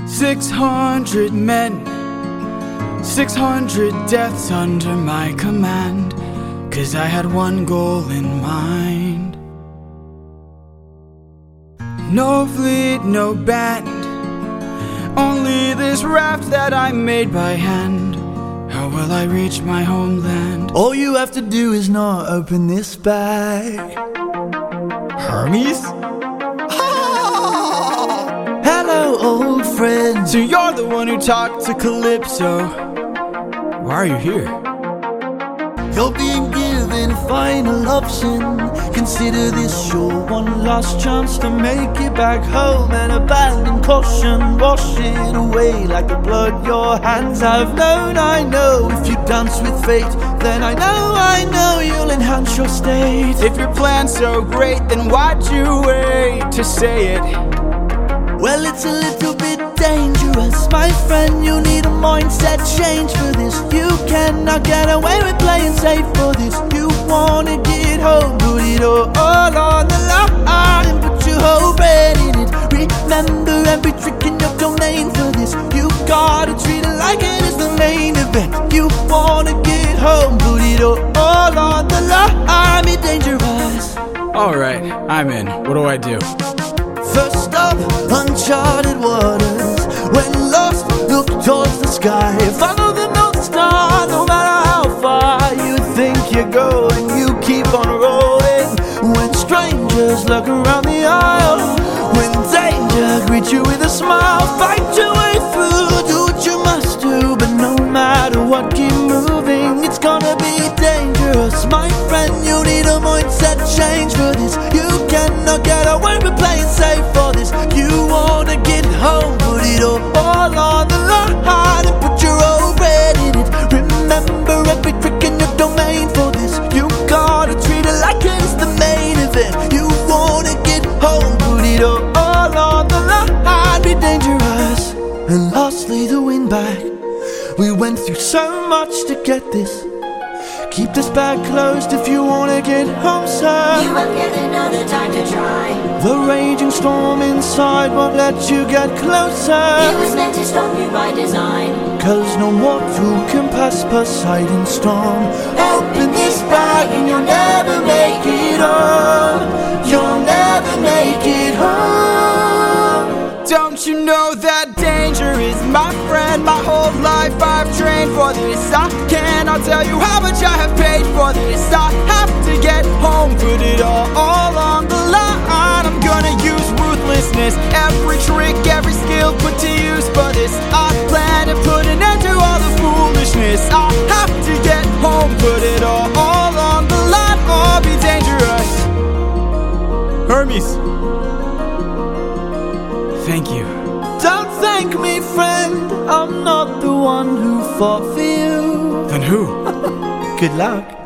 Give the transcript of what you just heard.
600 men, 600 deaths under my command, 'cause I had one goal in mind. No fleet, no band, only this raft that I made by hand. How will I reach my homeland? All you have to do is not open this bag. Hermes? Hello, old friend. So you're the one who talked to Calypso. Why are you here? You're being given final option. Consider this your one last chance to make it back home and abandon caution. Wash it away like the blood your hands have known. I know if you dance with fate, then I know you'll enhance your state. If your plan's so great, then why'd you wait to say it? Well, it's a little bit dangerous, my friend. You need a mindset change for this. You cannot get away with playing safe for this. You wanna get home, put it all on the line and put your whole brain in it. Remember every trick in your domain for this. You gotta treat it like it is the main event. You wanna get home, put it all on the line, be dangerous. Alright, I'm in. What do I do? First up, uncharted waters. When lost, look towards the sky. Follow the North Star, no matter how far you think you're going. You keep on rolling. When strangers look around the aisle, when danger greets you with a smile, fight your way through, do what you must do. But no matter what, keep moving. It's gonna be dangerous, my friend. You need a mindset change for this. You cannot get away with playing safe for this. You wanna get home, put it all on the line and put your whole brain in it. Remember every trick in your domain for this. You gotta treat it like it's the main event. You wanna get home, put it all on the line, be dangerous. And lastly, the win back. We went through so much to get this. Keep this bag closed if you wanna get home, sir. You won't get another time to try. The raging storm inside won't let you get closer. It was meant to stop you by design. 'Cause no mortal can pass Poseidon's storm. Open this bag and you'll never make it home. You'll never make it home. Don't you know that danger is my friend? My whole life I've trained for this. I cannot tell you how much I have paid for this. I have to get home, put it all on the line. I'm gonna use ruthlessness, every trick, every skill put to use for this. I plan to put an end to all the foolishness. I have to get home, put it all on the line, or be dangerous. Hermes, thank you. Don't thank me, friend. I'm not the one who fought for you. Then who? Good luck.